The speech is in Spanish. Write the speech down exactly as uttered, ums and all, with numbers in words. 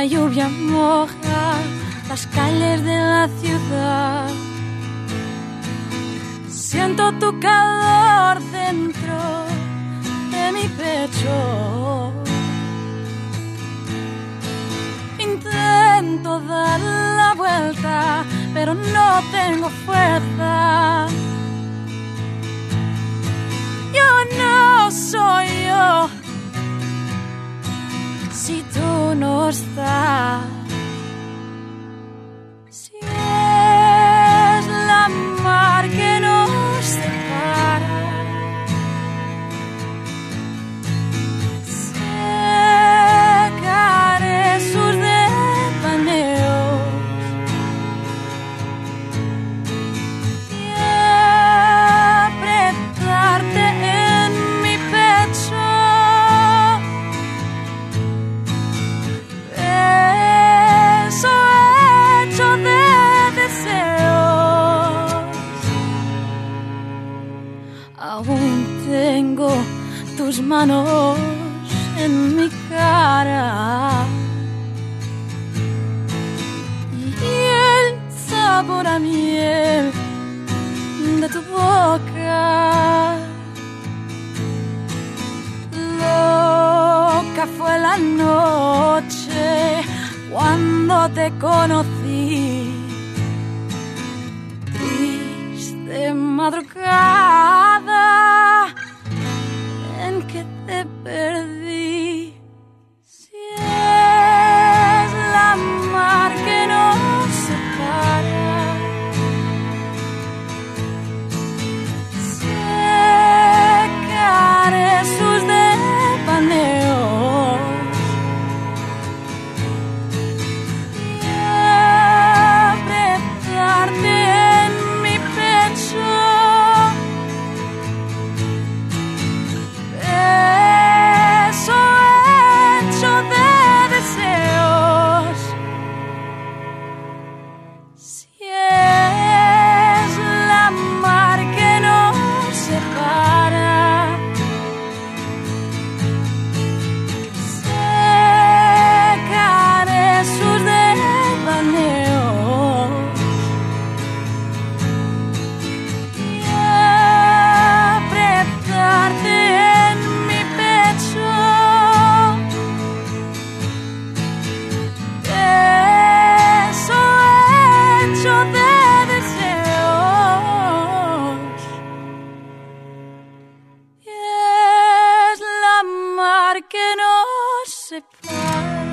lluvia moja las calles de la ciudad. Siento tu calor dentro de mi pecho. Intento dar la vuelta, pero no tengo fuerza. Yo no soy yo si tú no estás. Si es la mar que nos separa, secaré sus devaneos y apretarte en mi pecho. Beso hecho de deseos. Aún tengo tus manos en mi cara y el sabor a miel de tu boca. Loca fue la noche cuando te conocí. Triste madrugada en que te perdí. Si es la mar que nos separa, secaré sus devaneos y apretarte en mi pecho. Beso hecho de deseos. Si es la mar que nos separa, secaré sus devaneos y apretarte en mi pecho. Beso hecho de deseos. Y es la mar que nos separa.